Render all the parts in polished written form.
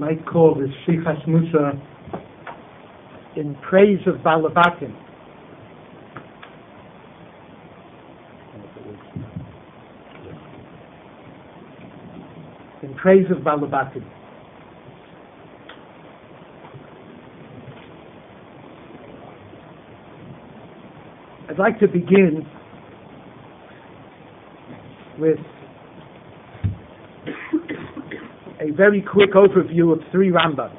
might call this Sichas Musa in praise of Balabatim. In praise of Balabatim. I'd like to begin with a very quick overview of three Rambams.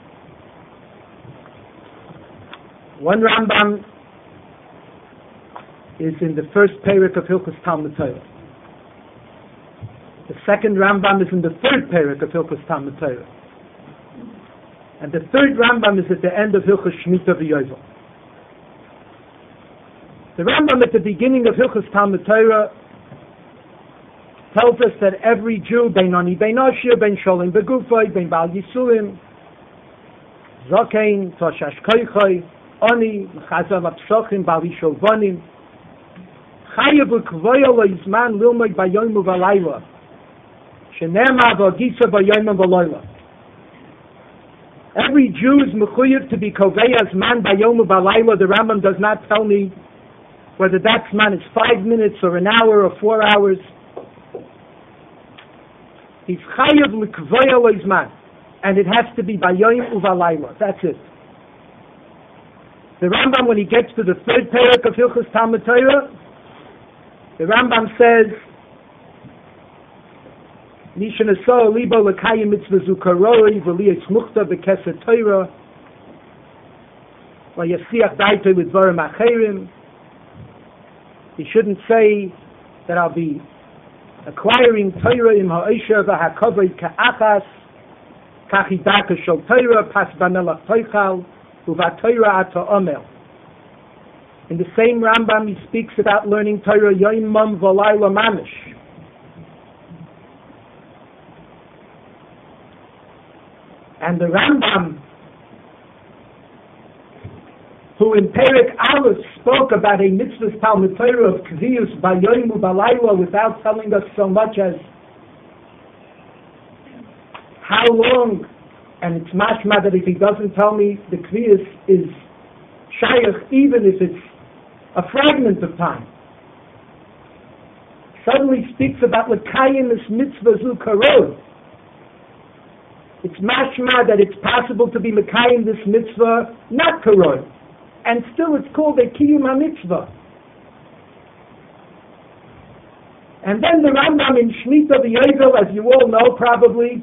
One Rambam is in the first parak of Hilchos Talmud Torah. The second Rambam is in the third parak of Hilchos Talmud Torah. And the third Rambam is at the end of Hilchos Shemitah v'Yovel. The Rambam at the beginning of Hilchos Talmud Torah tells us that every Jew, bein ani, bein ashir, bein sholim begufay, bein bal yisulim, zokein, toshash koichay, ani, mechazav apsochim, bal yishol vanim, chayev ukvoyo lo yizman lilmod bayoyim uvalayla, shenema v'agisa bayoyim uvalayla. Every Jew is mechuyev to be koveyas man bayoyim uvalayla. The Rambam does not tell me whether that man is 5 minutes or an hour or 4 hours. He's chayav l'kvoya loizman, and it has to be bayoyim uvalayla. That's it. The Rambam, when he gets to the third parak of Hilchos Talmud Torah, the Rambam says, Nishan asa libo l'kayim mitzvah zukaroi v'liyas muchta b'keser Torah v'yasiach daito with dvarim acherim. He shouldn't say that I'll be acquiring Torah im ha'isha v'ha'kovay ka'achas kachidaka shel Torah pas banelach toichal uva-Torah ata omel. In the same Rambam, he speaks about learning Torah yoim mom v'layla mamish. And the Rambam, who in Perek Aleph spoke about a mitzvah Talmud Torah of Kviyus Bayoim Ubalayla without telling us so much as how long, and it's mashma that if he doesn't tell me the Kviyus is shayach, even if it's a fragment of time. Suddenly speaks about L'kayim is mitzvah zu karod. It's mashma that it's possible to be L'kayim this mitzvah, not karod. And still it's called a kiyum ha-mitzvah. And then the Rambam in Shemitah v'Yovel, as you all know probably,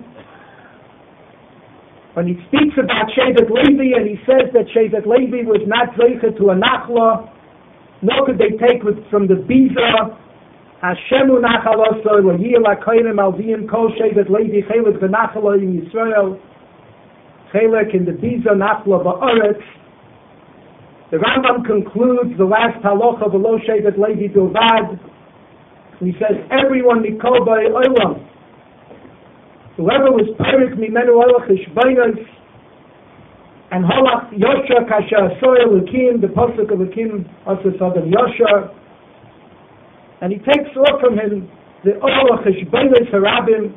when he speaks about Shevet Levi, and he says that Shevet Levi was not zeicha to a nachla, nor could they take from the biza, Hashemu nachaloso, l'yil ha-koyim al-viyim kol Shevet Levi, chelek v'nachalo in Yisrael, chelek in the biza nachla ba'aretz. The Rambam concludes the last halacha of Lo Shevet Levi Bilvad, and he says, everyone mikol b'ay olam, whoever was perik mimenu olach ishbainos, and holach yosha kasha asoy l'kim, the pasuk of l'kim asas adam yosha, and he takes off from him the olach ishbainos harabim.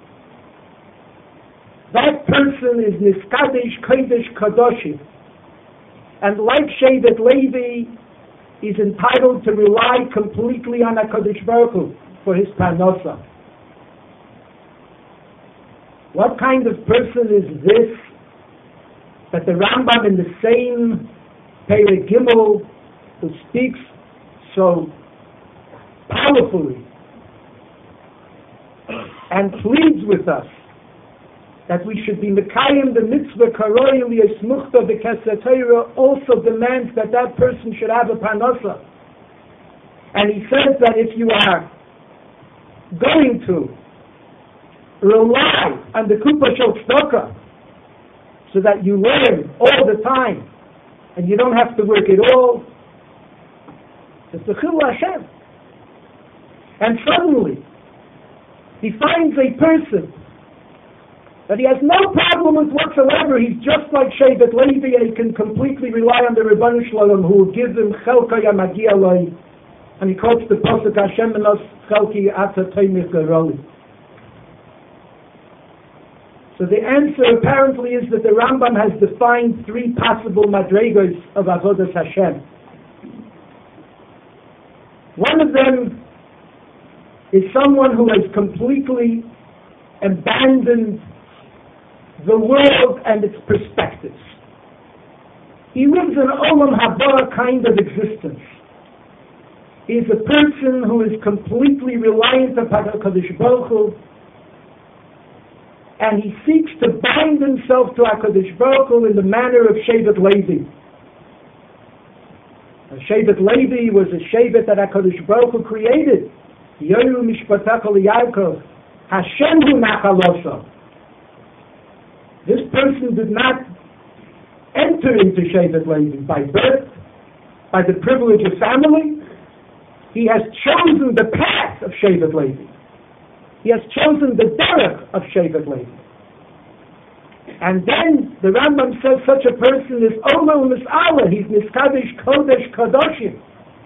That person is niskadish kodesh kadoshim. And like Shevet Levi, is entitled to rely completely on HaKadosh Baruch Hu for his parnasa. What kind of person is this that the Rambam in the same Perek Gimel, who speaks so powerfully and pleads with us that we should be mekayim the mitzvah karoi liyasmuchta b'keser Torah, also demands that that person should have a parnasa. And he says that if you are going to rely on the kupa shel tzedakah, so that you learn all the time and you don't have to work at all, it's the chilul Hashem. And suddenly he finds a person that he has no problem with whatsoever. He's just like Shevet Levi, and he can completely rely on the Rebbeinu Shalom, who will give him chelka yamagia loi. And he quotes the pasuk Hashem menos chelki ata toimich geroli. So the answer apparently is that the Rambam has defined three possible madregos of Avodas Hashem. One of them is someone who has completely abandoned the world and its perspectives. He lives an Olam Haba kind of existence. He is a person who is completely reliant upon HaKadosh Baruch Hu, and he seeks to bind himself to HaKadosh Baruch Hu in the manner of Shevet Levi. Shevet Levi was a Shevet that HaKadosh Baruch Hu created. Yoru Mishpatach Yaakov, Hashem Hu Nachaloso. This person did not enter into Shevet Levi by birth, by the privilege of family. He has chosen the path of Shevet Levi. He has chosen the derech of Shevet Levi. And then the Rambam says such a person is Omer U'Mis'ala. He's Niskadesh Kodesh Kadoshim.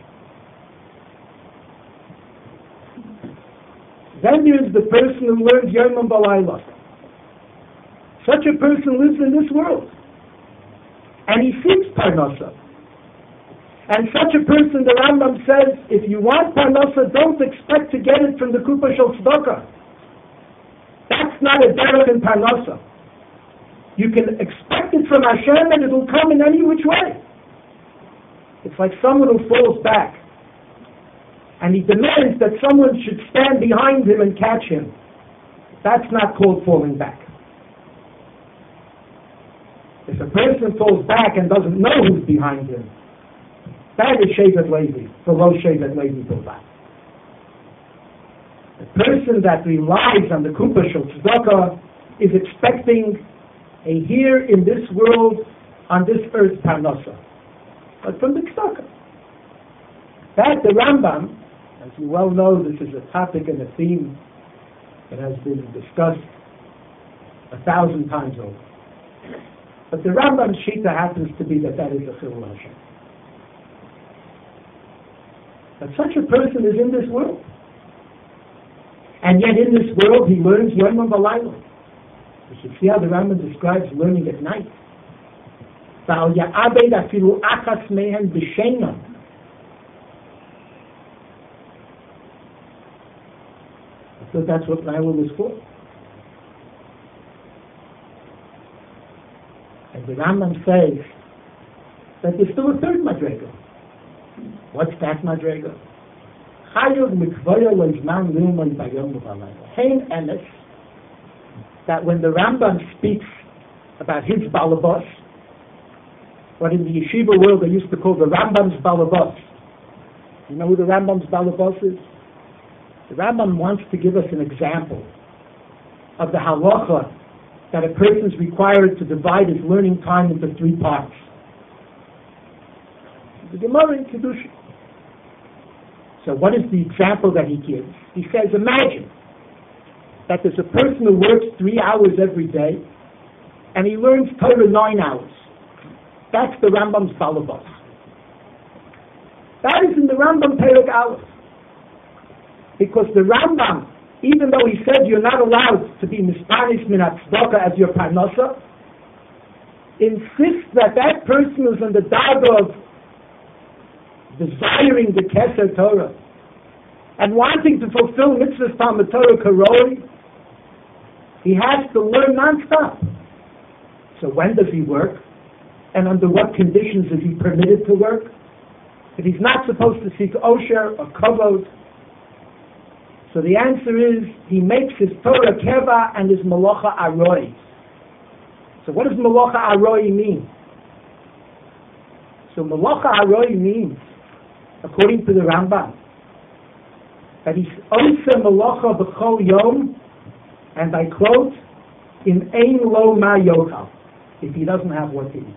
Then there is the person who learns Yom Balayla. Such a person lives in this world. And he seeks Parnasa. And such a person, the Rambam says, if you want Parnasa, don't expect to get it from the Kupa Shel Tzedakah. That's not a derech in Parnasa. You can expect it from Hashem and it will come in any which way. It's like someone who falls back and he demands that someone should stand behind him and catch him. That's not called falling back. If a person falls back and doesn't know who's behind him, that is Shevet Levi, below Shevet Levi Bilbao. The person that relies on the Kupa Shel Tzedakah is expecting a here in this world, on this earth, Parnasa. But from the Tzedakah. That the Rambam, as you well know, this is a topic and a theme that has been discussed 1,000 times over. But the Rambam's Shita happens to be that is a Chilul Hashem. But such a person is in this world. And yet in this world he learns Yom V'Layla. You should see how the Rambam describes learning at night. I thought that's what Laila was for. And the Rambam says that there's still a third madrega. What's that madrega? That when the Rambam speaks about his balabos, what in the yeshiva world they used to call the Rambam's balabos. You know who the Rambam's balabos is? The Rambam wants to give us an example of the halacha that a person is required to divide his learning time into three parts. The Gemara in Kedusha. So what is the example that he gives? He says, imagine that there's a person who works 3 hours every day and he learns Torah 9 hours. That's the Rambam's balabos. That is in the Rambam Perek Aleph. Because the Rambam, even though he said you're not allowed to be mispanish minat tzedakah as your parnasa, insists that that person is in the darga of desiring the Keser Torah and wanting to fulfill mitzvahs Talmud Torah Karoi, he has to learn non-stop. So when does he work? And under what conditions is he permitted to work? If he's not supposed to seek osher or kavod. So the answer is, he makes his Torah keva and his malacha aroi. So what does malacha aroi mean? So malacha aroi means, according to the Rambam, that he's oseh malacha b'chol yom, and I quote, in ein lo ma yochal, if he doesn't have what to eat.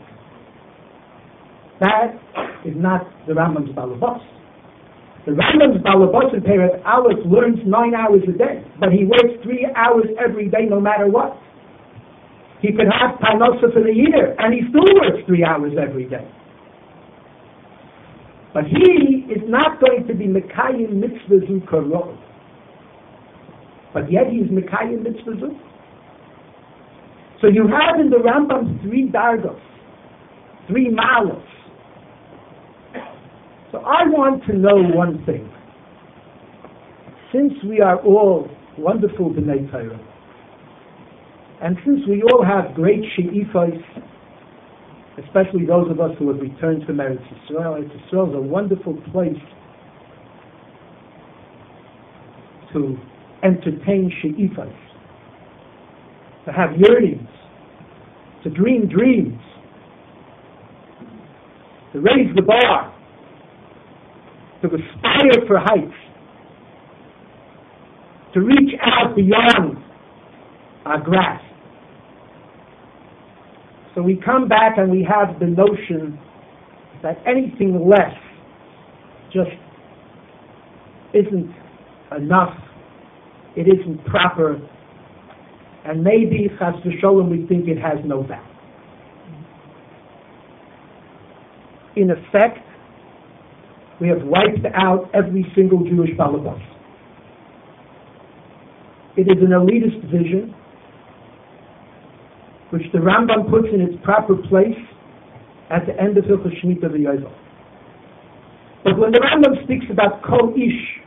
That is not the Rambam's balabos. The Rambam's balabos in Perek Aleph learns 9 hours a day, but he works 3 hours every day no matter what. He could have parnasa for the year, and he still works 3 hours every day. But he is not going to be Mekayim mitzvah zu karov. But yet he is Mekayim mitzvah zu. So you have in the Rambam 3 dargos, 3 malos. So I want to know one thing. Since we are all wonderful B'nai Torah, and since we all have great she'ifos, especially those of us who have returned from Eretz Yisrael, Eretz Yisrael is a wonderful place to entertain she'ifos, to have yearnings, to dream dreams, to raise the bar, to aspire for heights, to reach out beyond our grasp. So we come back and we have the notion that anything less just isn't enough, it isn't proper, and maybe, chas v'sholom, we think it has no value. In effect, we have wiped out every single Jewish balabas. It is an elitist vision, which the Rambam puts in its proper place at the end of Hilchos Shemitah v'Yovel. But when the Rambam speaks about kol ish,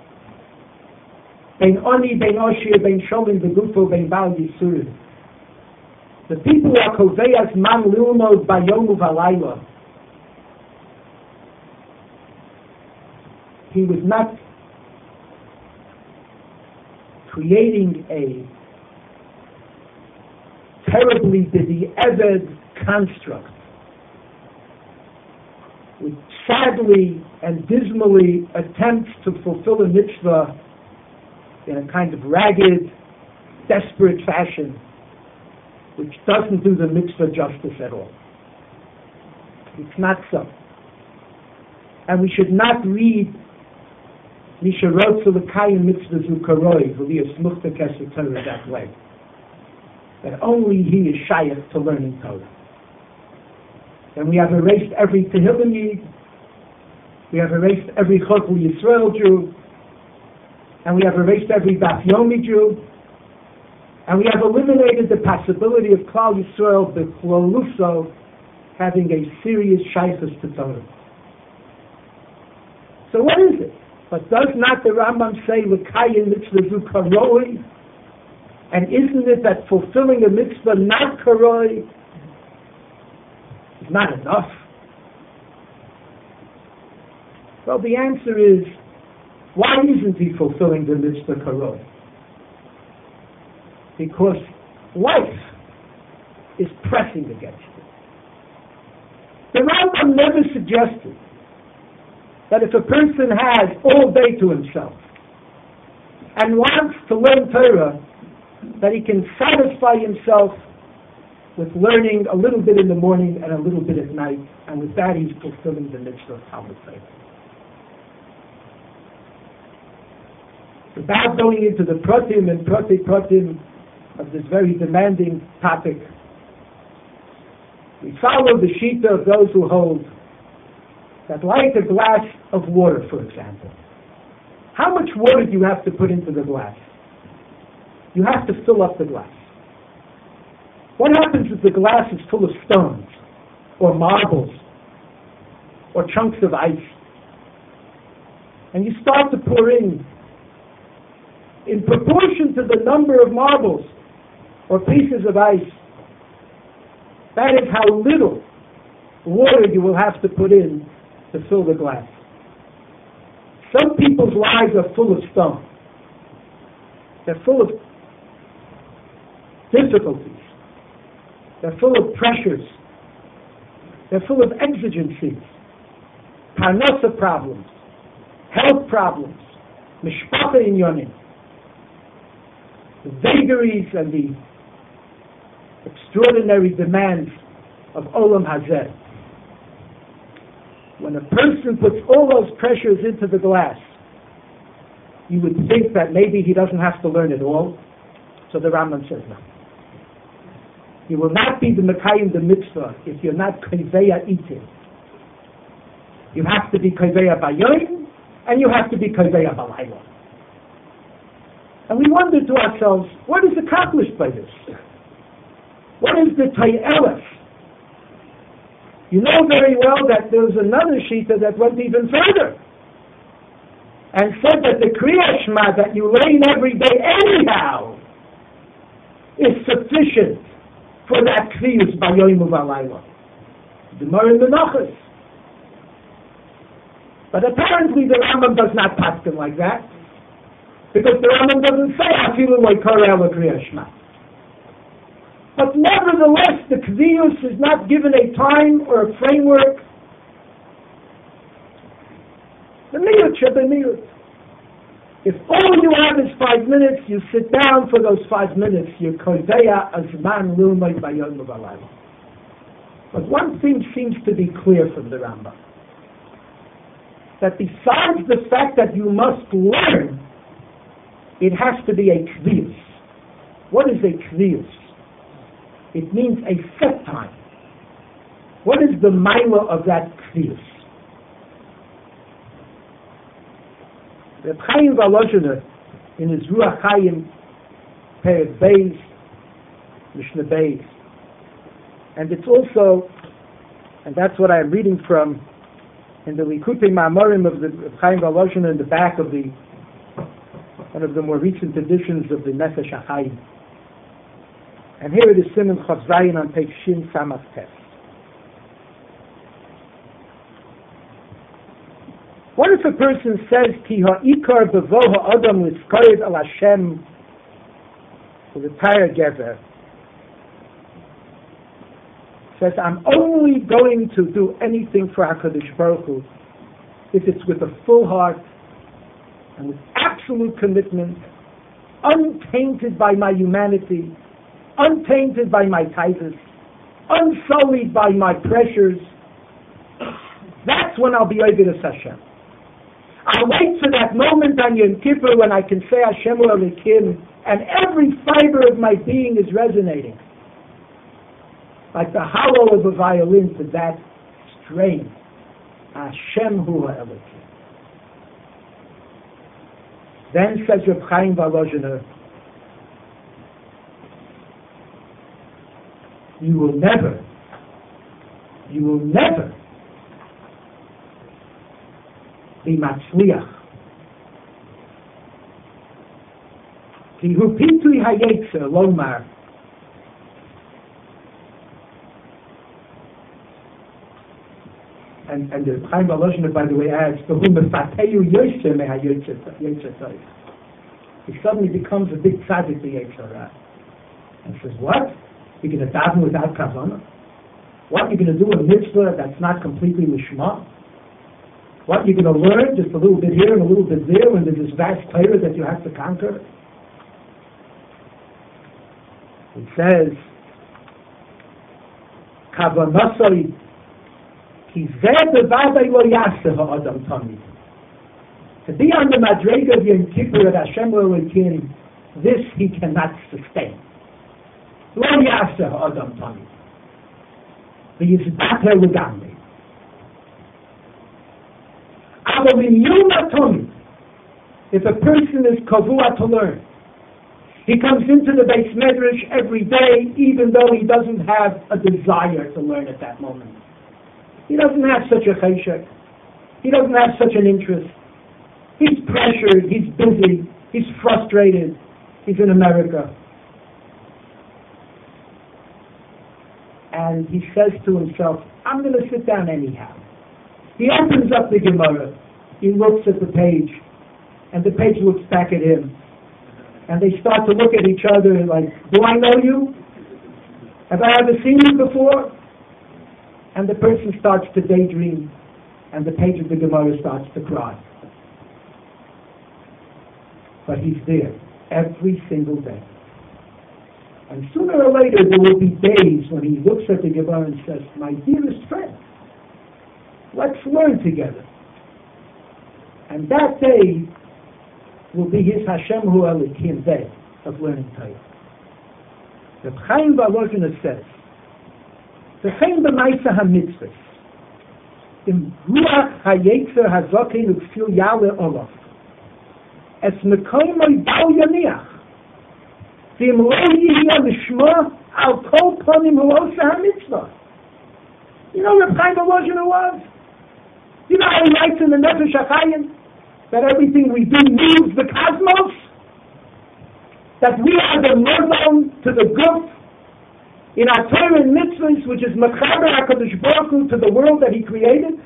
bein oni, bein oshir, bein sholim v'gufo, bein bal yisurim, the people are koveyas man lilmod bayom u'valayla. He was not creating a terribly b'di'eved construct, which sadly and dismally attempts to fulfill a mitzvah in a kind of ragged, desperate fashion, which doesn't do the mitzvah justice at all. It's not so. And we should not read Misha Rotz L'Kayim Mitzvah Zukaroi V'Liyasmuchta Keser Torah that way. That only he is shayach to learning Torah. And we have erased every Tehillim Yid, we have erased every Chokul Yisrael Jew, and we have erased every Daf Yomi Jew, and we have eliminated the possibility of Klal Yisrael B'Chloluso having a serious shaychus to Torah. So what is it? But does not the Rambam say L'Kayim Mitzvah Zukaroi? And isn't it that fulfilling a mitzvah not karoi is not enough? Well, the answer is, why isn't he fulfilling the mitzvah karoi? Because life is pressing against it. The Rambam never suggested that if a person has all day to himself and wants to learn Torah, that he can satisfy himself with learning a little bit in the morning and a little bit at night, and with that he's fulfilling the mitzvah of Talmud Torah. Without going into the pratim and pratim of this very demanding topic, we follow the shita of those who hold that, like a glass of water, for example, how much water do you have to put into the glass? You have to fill up the glass. What happens if the glass is full of stones, or marbles, or chunks of ice? And you start to pour in proportion to the number of marbles or pieces of ice. That is how little water you will have to put in to fill the glass. Some people's lives are full of stone. They're full of difficulties. They're full of pressures. They're full of exigencies, parnasa problems, health problems, mishpacha inyonim, the vagaries and the extraordinary demands of olam hazeh. When a person puts all those pressures into the glass, you would think that maybe he doesn't have to learn it all. So the Rambam says no. You will not be the Mekayim the mitzvah if you're not Koveya eating. You have to be Koveya Bayoim, and you have to be Koveya Balayla. And we wonder to ourselves, what is accomplished by this? What is the Toyeles? You know very well that there was another Shita that went even further and said that the Kriya Shema that you learn every day anyhow is sufficient for that Kriyus by Yoim Uvalayla. The Gemara in Menachos. But apparently the Rambam does not paskin like that, because the Rambam doesn't say Afilu Loikara Ela Kriya Shema. But nevertheless, the Kviyus is not given a time or a framework. The miyut should be miyut. If all you have is 5 minutes, you sit down for those 5 minutes. You're kodeya azman lumay bayom uvalayla. But one thing seems to be clear from the Rambam, that besides the fact that you must learn, it has to be a kviyus. What is a kviyus? It means a set time. What is the milah of that kviyus? Reb Chaim Volozhiner, in his Ruach Chaim, Perek Beis, Mishnah Beis, and it's also, and that's what I'm reading from, in the Likutei Ma'amorim of the Reb Chaim Volozhiner in the back of the one of the more recent editions of the Nefesh HaChaim. And here it is Siman Chav Zayin on page Shin Samach Tes. What if a person says, Ki ha'ikar bevo ha'adam l'skoyed al Hashem, for the Taya Gever, says, I'm only going to do anything for HaKadosh Baruch Hu if it's with a full heart and with absolute commitment, untainted by my humanity, untainted by my titles, unsullied by my pressures. That's when I'll be Ovedus Hashem. I'll wait for that moment on Yom Kippur when I can say Hashem Elokim and every fiber of my being is resonating, like the hollow of a violin to that strain. Hashem Hu Elokim. Then says Reb Chaim Volozhiner, you will never be matzliach. Ki hu pitui hayetzer lomar. And the Chaim Volozhiner, by the way, adds, he suddenly becomes a big tzaddik, the Yetzer, and says, what? You're going to daven without kavanah? What? You're going to do a mitzvah that's not completely lishma? What? You're going to learn just a little bit here and a little bit there when there's this vast Torah that you have to conquer? It says, kavanasoi ki zeh bevadei lo yaseh ha'adam tamid. To be on the madrega of Yom Kippur at Hashem Elokim, this he cannot sustain. Lo yaseh ha'adam tamid. V'yizdater l'gamri. Aval imyuma tamid. If a person is kavua to learn, he comes into the Beis Medrash every day, even though he doesn't have a desire to learn at that moment. He doesn't have such a cheshek. He doesn't have such an interest. He's pressured, he's busy, he's frustrated, he's in America. And he says to himself, I'm going to sit down anyhow. He opens up the Gemara, he looks at the page, and the page looks back at him. And they start to look at each other like, do I know you? Have I ever seen you before? And the person starts to daydream, and the page of the Gemara starts to cry. But he's there every single day. And sooner or later there will be days when he looks at the Gemara and says, my dearest friend, let's learn together. And that day will be his Hashem Hu Elokim day of learning Torah. The Chaim Volozhiner says, V'chein b'maisa ha-mitzvahs, im ruach ha-yetzer ha-zokein u'kfil yale olaf, es mekoimoi bau yaniach, v'im lo yihya l'shma Al kol ponim hu osa ha-mitzvah. You know what kind of Volozhin was? You know how he writes in the Nefesh HaChaim that everything we do moves the cosmos? That we are the mozon to the guf in our Torah and mitzvahs, which is Mechaber HaKadosh Baruch Hu to the world that he created?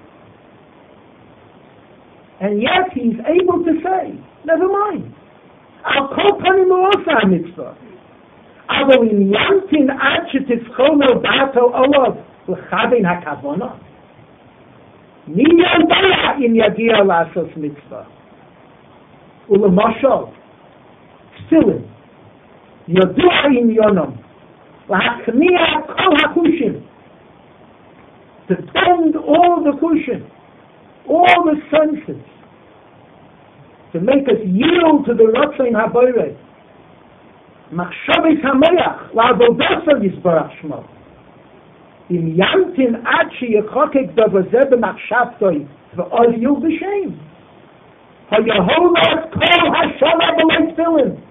And yet he's able to say, never mind. Al kol panim hu osa ha-mitzvah. Avo im yamtin ad shetifchono ba'ato olav l'chavein ha-kavona. Mi yodea im yagia la'asos mitzvah. U'lemashal, tefillin, yodua im yonom, l'hachniya kol ha-kushim, to bend all the kushim, all the senses, to make us yield to the Ratzain HaBorei. Machshavos HaMeach, la'avodaso yisbarach shmo. Im yamtin ad sheyichokek davar zeh b'machshavtoi, v'oz yil b'shem. Hayaholat kol hashana b'lei tefillin.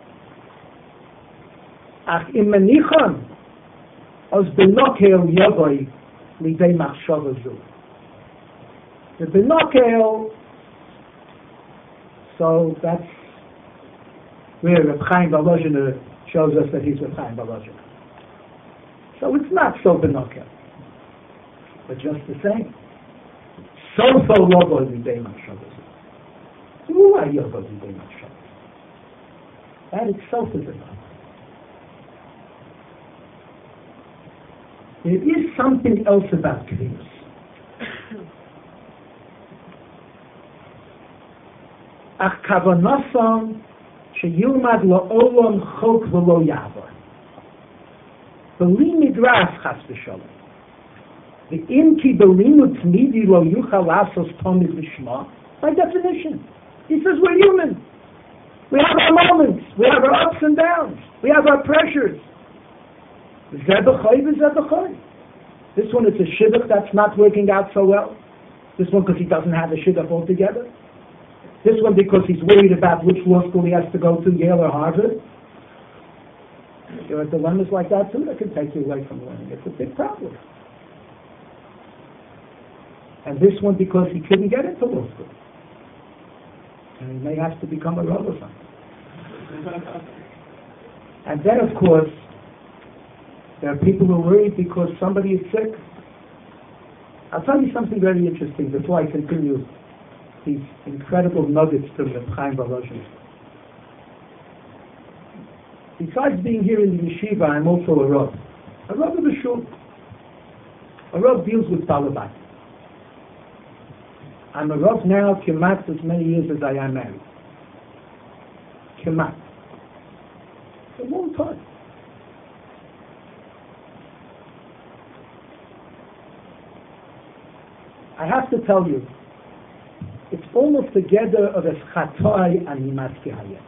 Ach im menichon, oz b'nokel yavoi lidei machshava zu. The b'nokel, so that's where Reb Chaim Volozhin shows us that he's Reb Chaim Volozhin. So it's not so binokel, but just the same. So lovo lidei machshavos. Who are yovo lidei machshavos? That itself is enough. There is something else about Kviyus. Ach kavanosam sheyilmad la'olam chok v'lo yavor. B'li midras chas v'sholem. V'im ki b'limut tmidi lo yuchal asos tomid v'shma. By definition, he says we're human. We have our moments. We have our ups and downs. We have our pressures. Zeh b'choy v'zeh b'choy. This one is a shidduch that's not working out so well. This one because he doesn't have a shidduch altogether. This one because he's worried about which law school he has to go to, Yale or Harvard. There are dilemmas like that too that can take you away from learning. It's a big problem. And this one because he couldn't get into law school. And he may have to become a rabbi or something. And then of course, there are people who are worried because somebody is sick. I'll tell you something very interesting before I continue these incredible nuggets from Reb Chaim Volozhin. Besides being here in the yeshiva, I'm also a Rav. A Rav of the shul. A Rav deals with Taliban. I'm a Rav now, Kemat, as many years as I am married. Kemat. It's a long time. I have to tell you, it's almost together of a chatoi and nimaski hayet.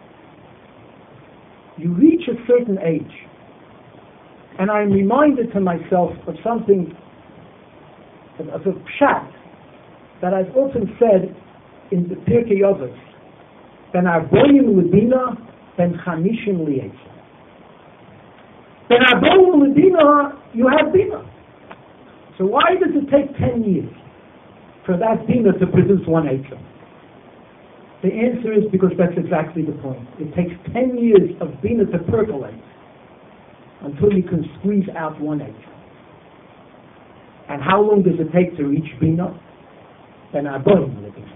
You reach a certain age, and I'm reminded to myself of something, of a pshat, that I've often said in the Pirkei Avos, ben arbonim ledina, ben chamishim li'etzah. Ben arbonim ledina, you have bina. So why does it take 10 years for that bina to produce one eitzah? The answer is because that's exactly the point. It takes 10 years of bina to percolate until you can squeeze out one eitzah. And how long does it take to reach bina? Then arbonim ledina.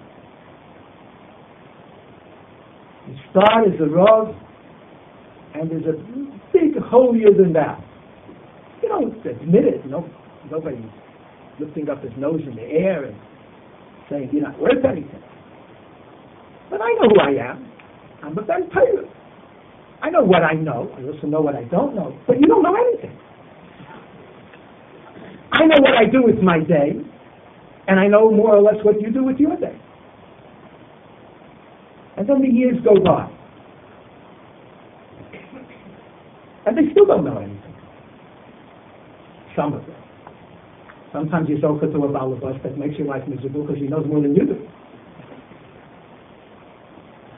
You start as a Rav, and there's a big holier than that. You don't admit it, nobody's lifting up his nose in the air and saying you're not worth anything. But I know who I am. I'm a Ben Torah. I know what I know. I also know what I don't know. But you don't know anything. I know what I do with my day, and I know more or less what you do with your day. And then the years go by. And they still don't know anything. Some of them. Sometimes you talk to a balabas that makes your life miserable because he knows more than you do.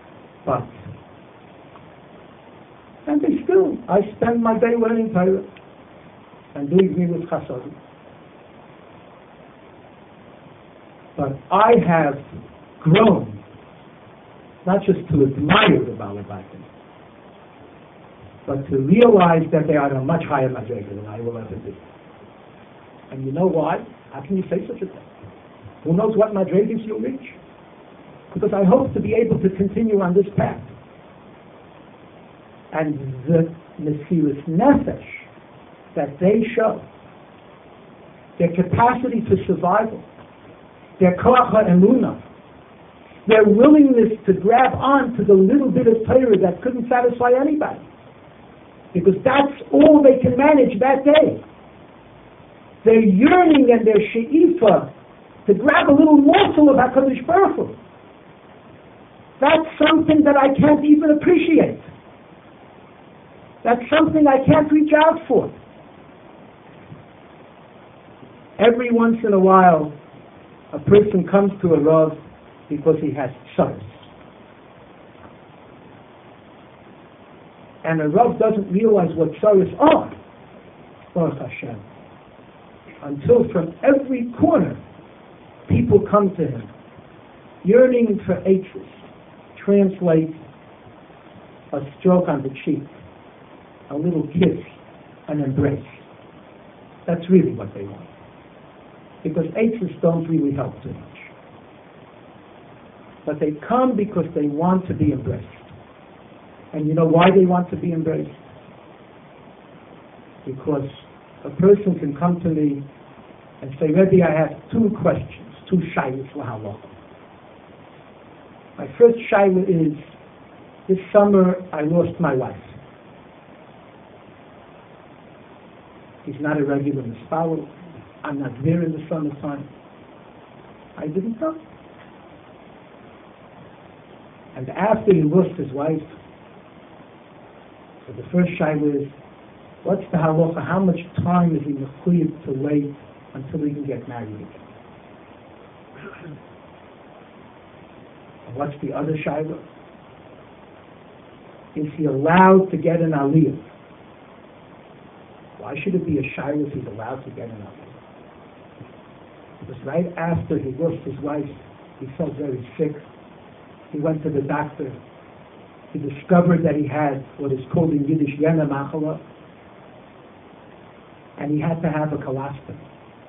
And they still, I spend my day learning Torah. and doing Gmilut Chasodim. But I have grown, not just to admire the Balabatim, but to realize that they are on a much higher madrega than I will ever be. And you know why? How can you say such a thing? Who knows what madregas you'll reach? Because I hope to be able to continue on this path. And the Mesiras Nefesh that they show, their capacity to survival, their koach ha'emunah, their willingness to grab on to the little bit of Torah that couldn't satisfy anybody, because that's all they can manage that day. Their yearning and their she'ifa to grab a little morsel of HaKadosh Baruch Hu, that's something that I can't even appreciate. That's something I can't reach out for. Every once in a while, a person comes to a Rav because he has tzaros. And a Rav doesn't realize what tzaros are, Baruch Hashem, until from every corner people come to him, yearning for eitzes. Translate a stroke on the cheek, a little kiss, an embrace. That's really what they want. Because eitzes don't really help too much. But they come because they want to be embraced. And you know why they want to be embraced? Because a person can come to me and say, Rebbe, I have two questions, two shaylas lahalacha. My first shayla is, this summer I lost my wife. He's not a regular mispalo. I'm not there in the summertime. I didn't know. And after he lost his wife, so the first shayla is, what's the halacha? How much time is he mechuyev to wait until he can get married again? And what's the other shayla? Is he allowed to get an aliyah? Why should it be a shayla if he's allowed to get an aliyah? Because right after he lost his wife, he felt very sick. He went to the doctor. He discovered that he had what is called in Yiddish Yena Machala, and he had to have a colostomy.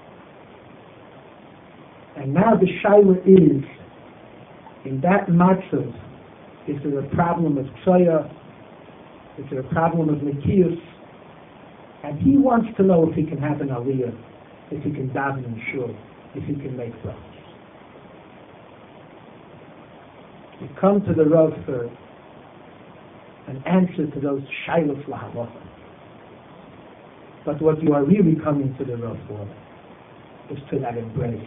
And now the shayla is, in that matzav, is there a problem of tzoya? Is there a problem of nekiyus? And he wants to know if he can have an aliyah, if he can daven in shul, if he can make brachos. You come to the Rav for an answer to those shaylos lahalacha. But what you are really coming to the Rav for is to that embrace.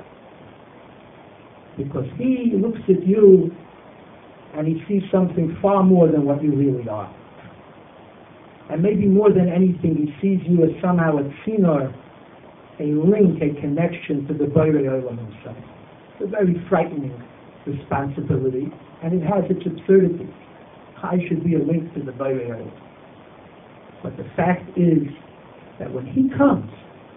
Because he looks at you and he sees something far more than what you really are. And maybe more than anything, he sees you as somehow a tzinor, a link, a connection to the Borei Olam himself. It's a very frightening responsibility, and it has its absurdity. I should be a link to the Borei Olam. But the fact is that when he comes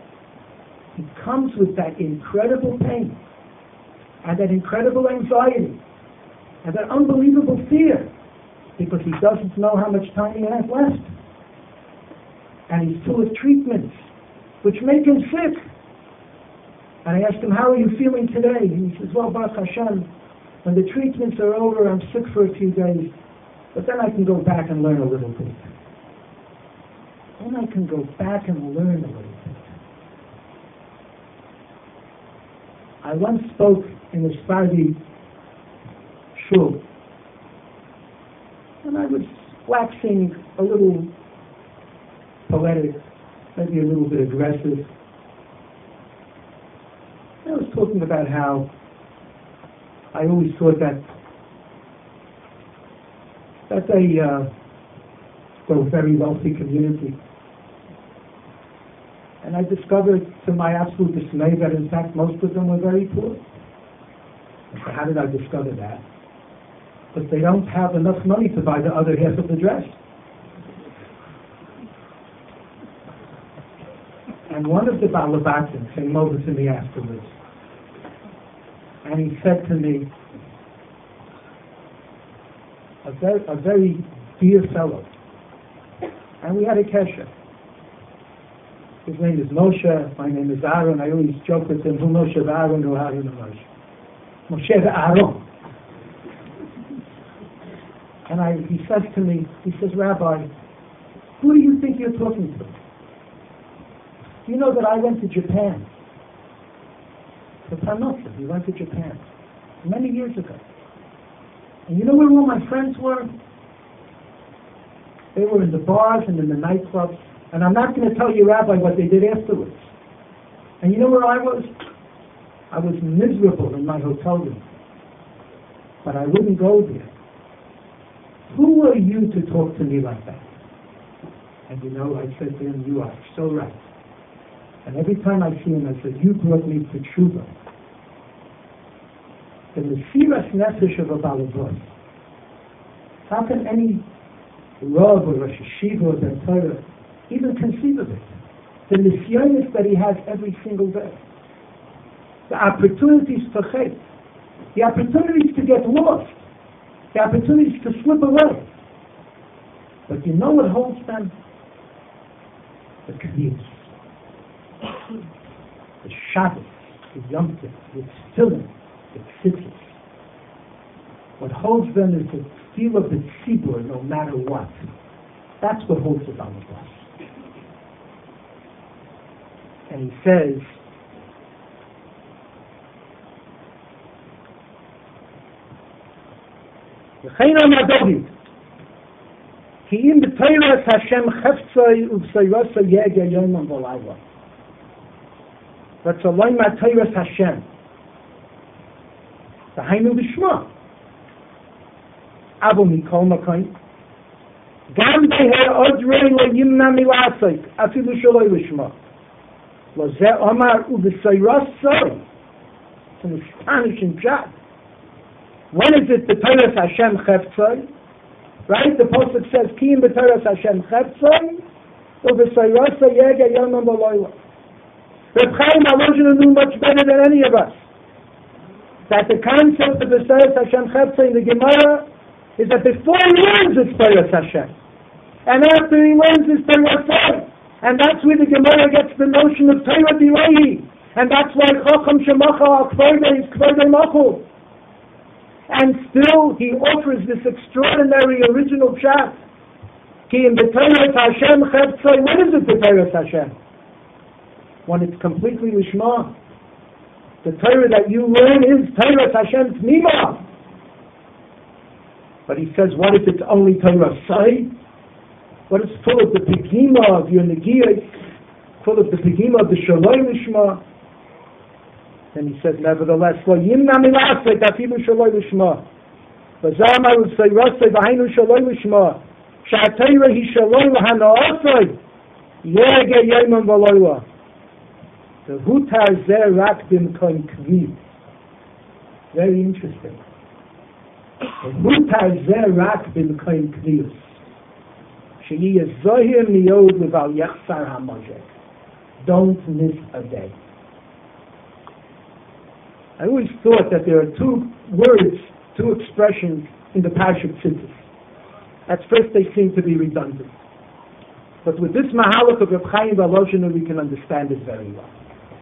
with that incredible pain, and that incredible anxiety, and that unbelievable fear, because he doesn't know how much time he has left. And he's full of treatments, which make him sick. And I asked him, how are you feeling today? And he says, well, Baruch Hashem, when the treatments are over, I'm sick for a few days, but then I can go back and learn a little bit. Then I can go back and learn a little bit. I once spoke in a Sephardi shul, and I was waxing a little poetic, maybe a little bit aggressive. I was talking about how I always thought that they were a very wealthy community. And I discovered, to my absolute dismay, that in fact most of them were very poor. So how did I discover that? Because they don't have enough money to buy the other half of the dress. And one of the Balabatim came over to me afterwards, and he said to me, a very dear fellow, and we had a kesher. His name is Moshe, my name is Aaron. I always joke with him, who Moshe Aaron, who Aaron and Moshe. Moshe Aaron. And he says to me, he says, Rabbi, who do you think you're talking to? Do you know that I went to Japan? For Parnassa, we went to Japan many years ago. And you know where all my friends were? They were in the bars and in the nightclubs. And I'm not going to tell you, Rabbi, what they did afterwards. And you know where I was? I was miserable in my hotel room. But I wouldn't go there. Who are you to talk to me like that? And you know, I said to him, you are so right. And every time I see him, I said, you brought me to Tshuva. The Mesiras Nefesh of a Balabot. How can any Rav or Rosh Yeshiva or Ben Torah even conceive of it? The nisyonos that he has every single day. The opportunities for chait. The opportunities to get lost. The opportunities to slip away. But you know what holds them? The Kaviyas. The Shabbos, the Yom Tov, the Tefillin, the Tzitzis. What holds them is the feel of the tzibur no matter what. That's what holds it on the bus. And he says, Ki im b'teiras Hashem cheftzoi uv'sayrosa yega yomam v'layla. V'tzoloi ma'teiras Hashem. V'hainu b'shma. Abo mikol makoin. Gam beher odrei lo yimna milasik. Afilu shaloi l'shma. Lozeh omar uv'sayrosa. It's an astonishing job. When is it b'teiras Hashem cheftzoi? Right? The Pasuk says, Ki im b'teiras Hashem cheftzoi, uv'sayrosa yega yomam v'layla. Reb Chaim Alojin knew much better than any of us that the concept of b'teiras Hashem cheftzoi in the Gemara is that before he learns it's b'teiras Hashem, and after he learns it's b'teiras, and that's where the Gemara gets the notion of Torah D'Ilahi, and that's why Chacham Shemacha Al K'vodei is K'vodei Machu. And still, he offers this extraordinary original chat. Ki im b'teiras Hashem cheftzoi. When is it b'teiras Hashem? When it's completely lishma. The Torah that you learn is Teiras Hashem Tmima. But he says, what if it's only Torah Sai? What is full of the pigima of your negiyah, full of the pigima of the Shaloi Lishma? And he says, nevertheless, lo yimna milasek afilu shaloi lishma. V'zama u'sayrosei v'hainu shaloi lishma. Sha'atayra hi shaloi l'hanaosei. Yege yomam v'loila. The hutar zeh rak b'mkoin kviv. Very interesting. The hutar zeh rak b'mkoin kviv. Sheyi zohir miyod l'val yachsar hamojek. Don't miss a day. I always thought that there are two words, two expressions in the Parashat Tzitzis. At first they seem to be redundant. But with this Mahalach of Reb Chaim Volozhin, we can understand it very well.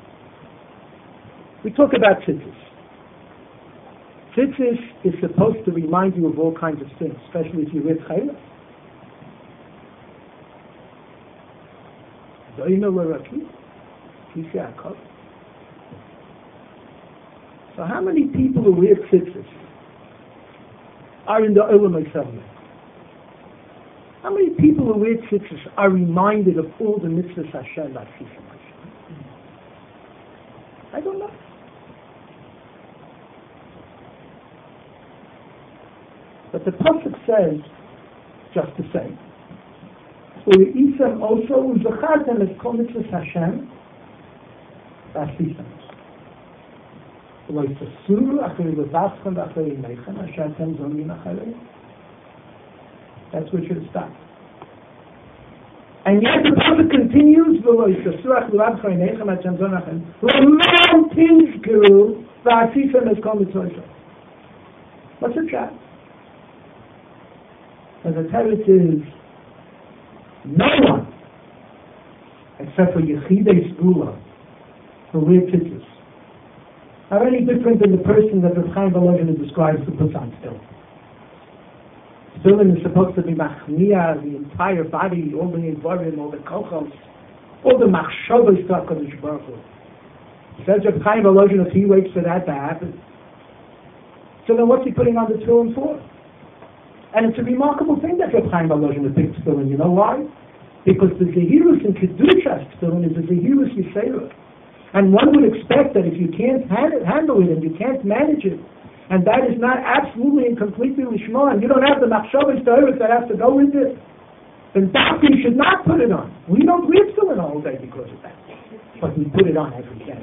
We talk about Tzitzis. Tzitzis is supposed to remind you of all kinds of things, especially if you read Chayla. Doina l'Raki, Kisi Akov. So how many people who wear tzitzis are in the Olam HaSaveh? How many people who wear tzitzis are reminded of all the mitzvahs Hashem that Hashem? I don't know. But the Pasuk says, just the same, U'isam also u'zachartem es kol mitzvahs Hashem v'asisam. That's where it should stop. And yet the prophet continues, what's the trap? And the teretz is no one, except for Yechidei Sgula, who wear tzitzis, are any different than the person that Rav Chaim Volozhin describes who puts on tefillin. Tefillin is supposed to be machniya, the entire body, all the invarim, all the kochos, all the machshavos to HaKadosh Baruch Hu. Says Rav Chaim Volozhin, if he waits for that to happen, so then what's he putting on the tefillin for? And it's a remarkable thing that Rav Chaim Volozhin picks tefillin. You know why? Because the zehirus in Kedushas tefillin is a zehirus yisera. And one would expect that if you can't handle it and you can't manage it, and that is not absolutely and completely lishma, and you don't have the machshavos ta'oros that have to go with it, then doctor should not put it on. We don't wear tefillin all day because of that, but we put it on every day.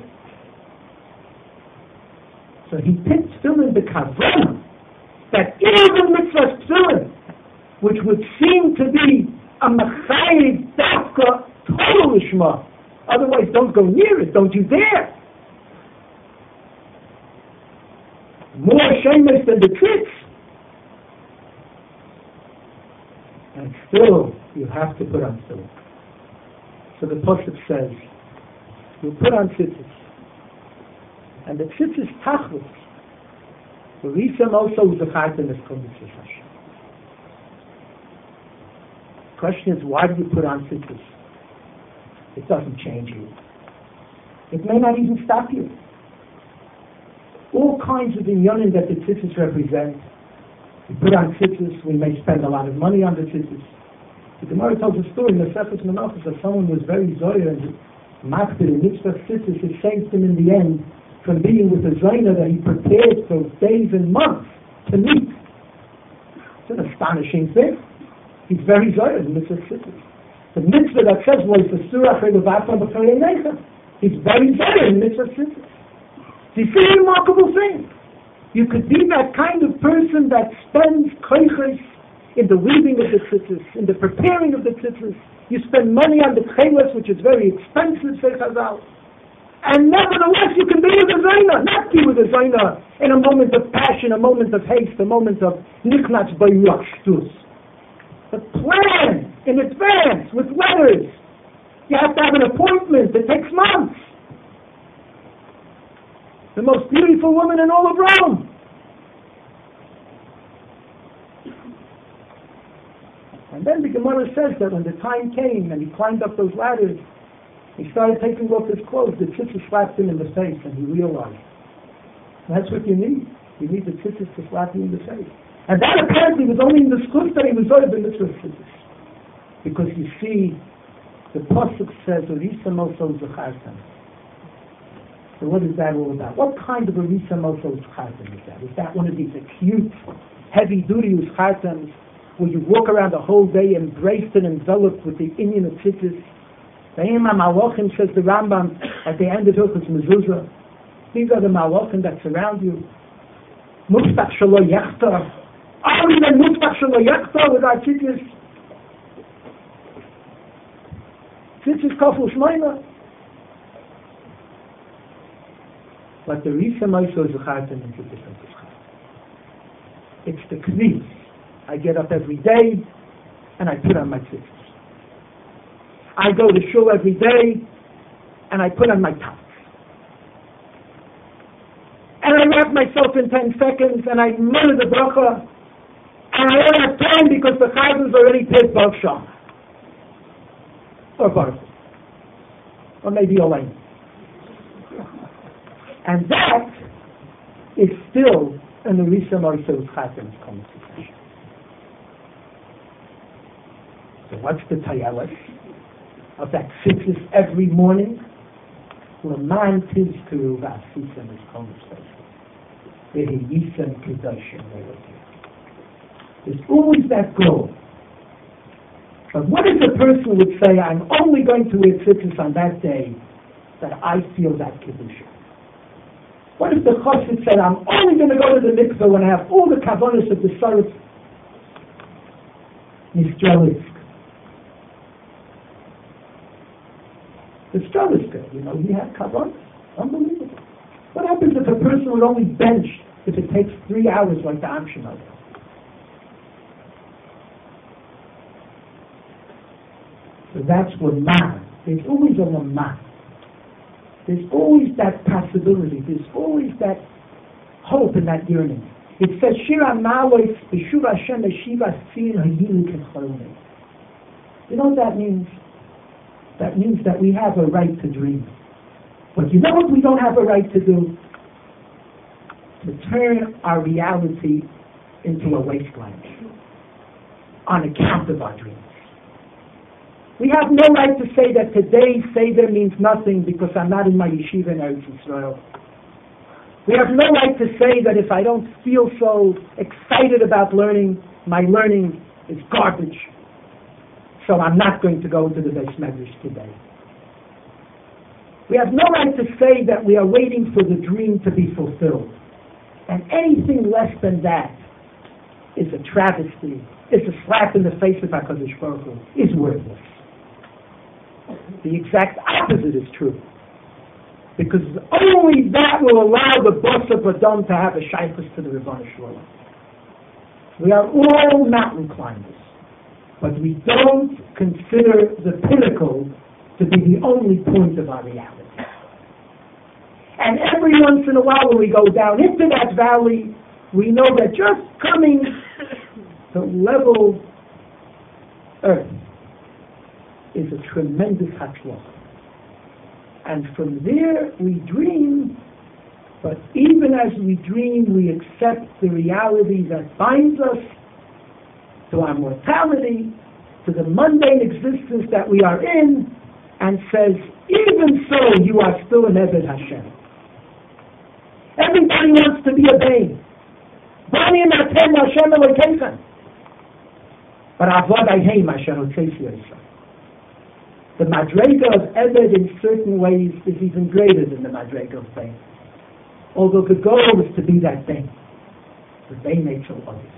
So he picked tefillin the kavanah that even mitzvah tefillin, which would seem to be a machayev dafka total lishma. Otherwise, don't go near it. Don't you dare. More shameless than the tricks. And still, you have to put on tefillin. So the pasuk says, you put on tzitzis. And the tzitzis tachlis. The Risam also is a chaytan is called mitzvah Hashem. Question is, why do you put on tzitzis? It doesn't change you. It may not even stop you. All kinds of inyanim that the tzitzis represent. We put on tzitzis, we may spend a lot of money on the tzitzis. The Gemara tells a story in the Sefes Menachos that someone was very zoyer and makbid in mitzvah tzitzis. It saved him in the end from being with a zayna that he prepared for days and months to meet. It's an astonishing thing. He's very zoyer in mitzvah tzitzis. The mitzvah that says, he's very zoyer in mitzvah tzitzis. It's a remarkable thing. You could be that kind of person that spends koiches in the weaving of the tzitzis, in the preparing of the tzitzis. You spend money on the chelas, which is very expensive, say Chazal. And nevertheless, you can be with a zayna, not be with a zayna in a moment of passion, a moment of haste, a moment of nichnatz b'yuach shtus. But plan in advance with letters. You have to have an appointment. It takes months. The most beautiful woman in all of Rome. And then the Gemara says that when the time came and he climbed up those ladders, he started taking off his clothes. The tzitzis slapped him in the face, and he realized that's what you need. You need the tzitzis to slap you in the face. And that apparently was only in the schus that he was over the mitzvah tzitzis. Because you see, the pasuk says, "Orisa moso zachartan." So what is that all about? What kind of orisa moso zachartan is that? Is that one of these acute, heavy-duty zachartans where you walk around the whole day embraced and enveloped with the inyan of tzitzis? The Imam Malachim, says the Rambam at the end of Hilchos Mezuzah. These are the Malachim that surround you. Muftach shelo yechta. Are we then muftach shelo yechta with our tzitzis? Tzitzis kaful shmeina. But the Risa Moso Zachartan is a different Zachartan. It's the knis. I get up every day and I put on my tzitzis. I go to shul every day and I put on my top. And I wrap myself in 10 seconds and I mutter the bracha. And I don't have time because the chazan's already paid Baruch Shama. Or Baruch. Or maybe Olain. And that is still an Orisa Moso Zachartan's conversation. So what's the tayeles of that tzitzis every morning? L'man tizkuru v'asisem is conversation. V'hiyisem kedoshim v'elokim. There's always that goal. But what if a person would say, I'm only going to wear tzitzis on that day that I feel that kedusha? What if the chassid said, I'm only going to go to the mikveh when I have all the kavanos of the Sarif Nisjelisk? Strelitzker, he had kabbal. Unbelievable. What happens if a person would only bench if it takes 3 hours like the Amshimah? So that's Lamah. There's always a Lamah. There's always that possibility. There's always that hope and that yearning. It says, Shira Malois, Beshuv Hashem, Eshiva Tzir Hayilu Kecholei. You know what that means? That means that we have a right to dream. But you know what we don't have a right to do? To turn our reality into a wasteland on account of our dreams. We have no right to say that today's Seder means nothing because I'm not in my yeshiva in Eretz Yisrael. We have no right to say that if I don't feel so excited about learning, my learning is garbage. So I'm not going to go to the Beis Medrash today. We have no right to say that we are waiting for the dream to be fulfilled. And anything less than that is a travesty, is a slap in the face of HaKadosh Baruch Hu, is worthless. The exact opposite is true. Because only that will allow the boss of Adam to have a shaykhus to the Rebbeinu Shalom. We are all mountain climbers, but we don't consider the pinnacle to be the only point of our reality. And every once in a while when we go down into that valley, we know that just coming to level earth is a tremendous hatzlach. And from there we dream, but even as we dream, we accept the reality that binds us to our mortality, to the mundane existence that we are in, and says, even so, you are still an Eved Hashem. Everybody wants to be obeyed. Bani Naten Hashem Elokeichem. But Avodah Heim Hashem Elokeichem. The Madrega of Eved in certain ways is even greater than the Madrega of Bein. Although the goal is to be that Bein. The Bein nature of others.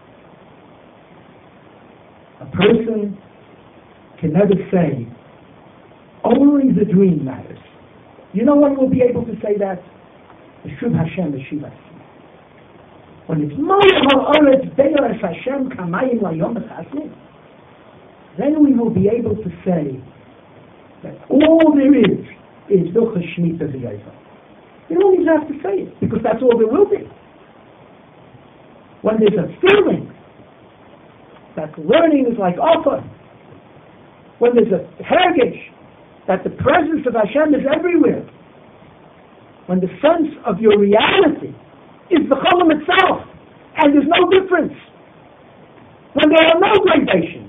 A person can never say, only the dream matters. You know when we'll be able to say that? Beshuv Hashem, Beshiva. When it's Moyah Ha'oretz Be'eres Hashem Kamayim Layom Echaslim, then we will be able to say that all there is Ducha Shemitah V'Yeva. You don't even have to say it, because that's all there will be. When there's a feeling that learning is like offer, when there's a hergish that the presence of Hashem is everywhere, when the sense of your reality is the Cholam itself, and there's no difference, when there are no gradations,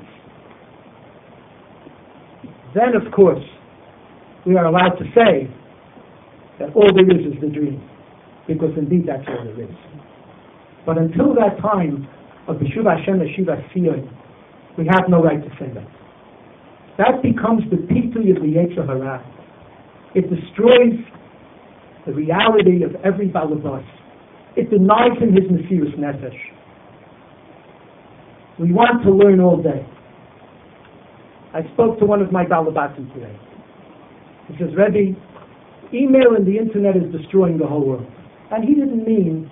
then of course we are allowed to say that all there is the dream, because indeed that's all there is. But until that time of Beshuv Hashem Yeshiva Sion, we have no right to say that. That becomes the pitui of the Yetzer Hara. It destroys the reality of every balabas. It denies him his Mesirus Nefesh. We want to learn all day. I spoke to one of my balabatim today. He says, Rebbe, email and the internet is destroying the whole world. And he didn't mean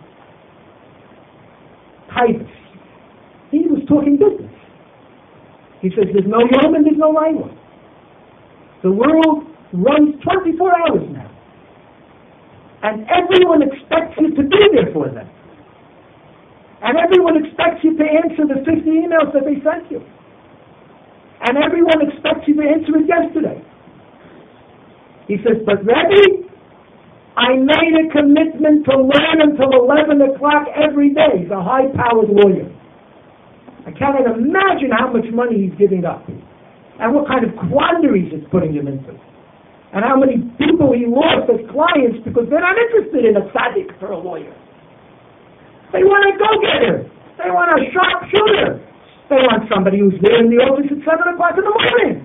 types. He was talking business. He says, there's no Yom and there's no Laila. The world runs 24 hours now. And everyone expects you to be there for them. And everyone expects you to answer the 50 emails that they sent you. And everyone expects you to answer it yesterday. He says, but Rebbe, I made a commitment to learn until 11 o'clock every day. He's a high-powered lawyer. I cannot imagine how much money he's giving up. And what kind of quandaries it's putting him into. And how many people he lost as clients because they're not interested in a tzaddik for a lawyer. They want a go-getter. They want a sharpshooter. They want somebody who's there in the office at 7 o'clock in the morning.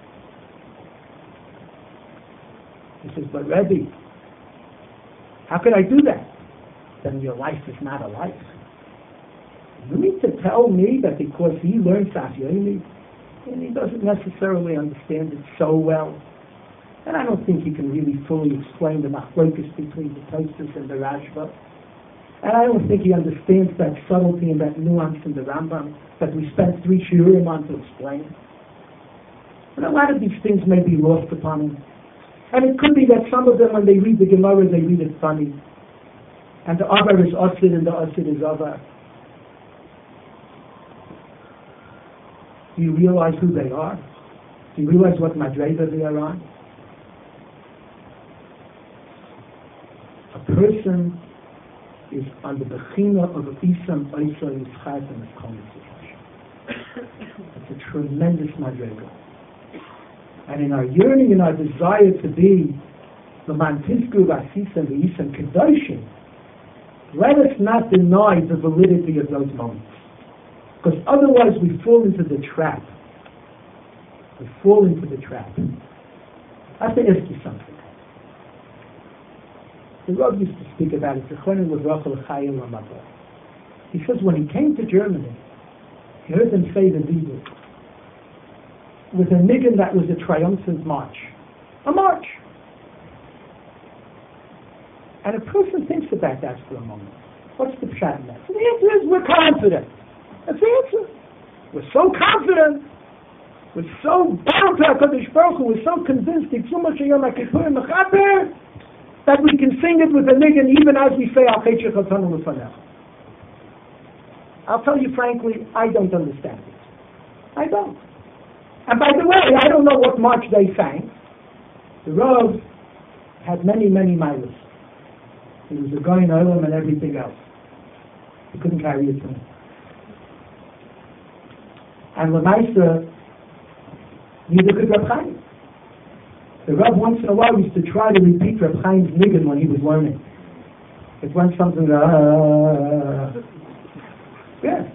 He says, but Rebbe, how can I do that? Then your life is not a life. You need to tell me that because he learned Safiyoni, and he doesn't necessarily understand it so well, And I don't think he can really fully explain the machlokes between the Tosfos and the Rashba. And I don't think he understands that subtlety and that nuance in the Rambam that we spent 3 shiurim on to explain. And a lot of these things may be lost upon him. And it could be that some of them, when they read the Gemara, they read it funny. And the Avar is Asid and the Asid is Avar. Do you realize who they are? Do you realize what Madreva they are on? A person is on the Bechina of Isam Oisa Yitzchak and It's a tremendous Madreva. And in our yearning, in our desire to be the Mantisku, Vasis, and the Isam Kedoshim, let us not deny the validity of those moments. Because otherwise we fall into the trap. We fall into the trap. I have to ask you something. The Rav used to speak about it. He says when he came to Germany, he heard them say the Bibel with a niggin that was a triumphant march. A march. And a person thinks about that for a moment. What's the pshat in that? So the answer is we're confident. That's the answer. We're so confident. We're so bound to HaKadosh Baruch Hu. We're so convinced that we can sing it with a niggin even as we say Al Chei Shechatanu Lefanecha. I'll tell you frankly, I don't understand it. I don't. And by the way, I don't know what march they sang. The Rav had many, many miles. He was a Goyin Olam and everything else. He couldn't carry it to me. And Lamaisa, neither could Reb Chaim. The Rav once in a while used to try to repeat Reb Chaim's niggin when he was learning. It went something yeah.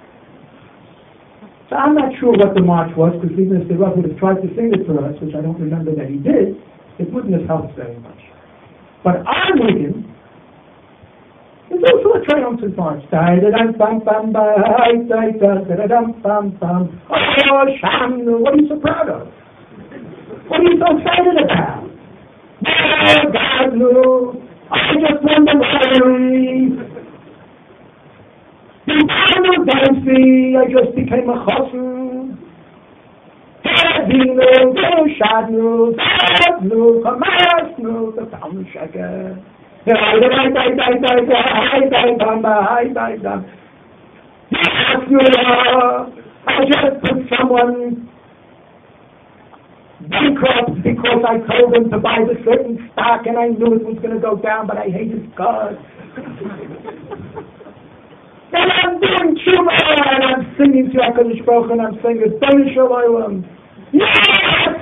So I'm not sure what the march was, because even if the Rav would have tried to sing it for us, which I don't remember that he did, it wouldn't have helped very much. But our niggin is also a triumphant march. Oh, Shamnu, what are you so proud of? What are you so excited about? I just won the lottery. I just became a chassid. I just put someone bankrupt because I told him to buy the certain stock and I knew it was going to go down, but I hated God. And I'm doing tshuva and I'm singing to HaKadosh Baruch Hu and I'm singing Bnei Shalom. Yes,